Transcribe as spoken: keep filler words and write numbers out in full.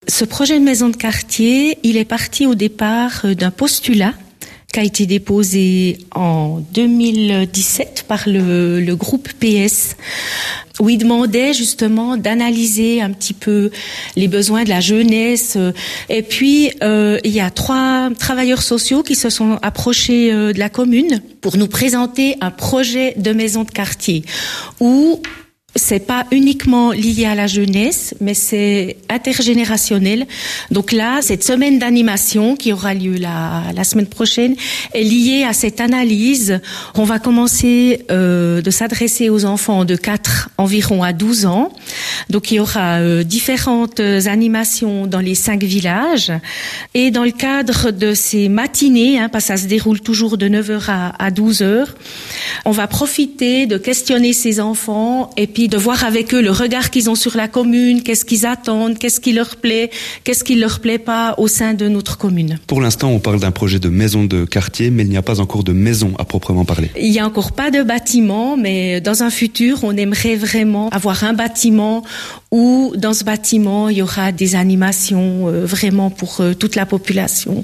Ce projet de maison de quartier, il est parti au départ d'un postulat qui a été déposé en deux mille dix-sept par le, le groupe P S, où il demandait justement d'analyser un petit peu les besoins de la jeunesse. Et puis, euh, il y a trois travailleurs sociaux qui se sont approchés euh, de la commune pour nous présenter un projet de maison de quartier où c'est pas uniquement lié à la jeunesse, mais c'est intergénérationnel. Donc là, cette semaine d'animation qui aura lieu la, la semaine prochaine est liée à cette analyse. On va commencer euh, de s'adresser aux enfants de quatre environ à douze ans. Donc il y aura euh, différentes animations dans les cinq villages. Et dans le cadre de ces matinées, hein, parce que ça se déroule toujours de neuf heures à, à douze heures, on va profiter de questionner ces enfants et puis de voir avec eux le regard qu'ils ont sur la commune, qu'est-ce qu'ils attendent, qu'est-ce qui leur plaît, qu'est-ce qui leur plaît pas au sein de notre commune. Pour l'instant, on parle d'un projet de maison de quartier, mais il n'y a pas encore de maison à proprement parler. Il n'y a encore pas de bâtiment, mais dans un futur, on aimerait vraiment avoir un bâtiment où, dans ce bâtiment, il y aura des animations euh, vraiment pour euh, toute la population.